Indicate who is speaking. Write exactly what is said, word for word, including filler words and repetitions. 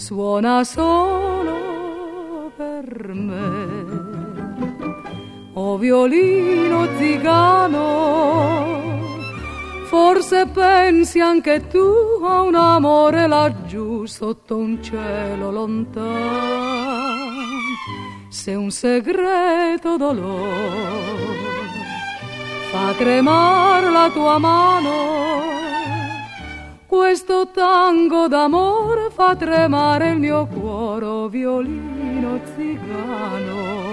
Speaker 1: suona solo per me. O violino zigano, forse pensi anche tu a un amore laggiù sotto un cielo lontano. Se un segreto dolore fa tremare la tua mano, questo tango d'amore fa tremare il mio cuore, oh violino zigano.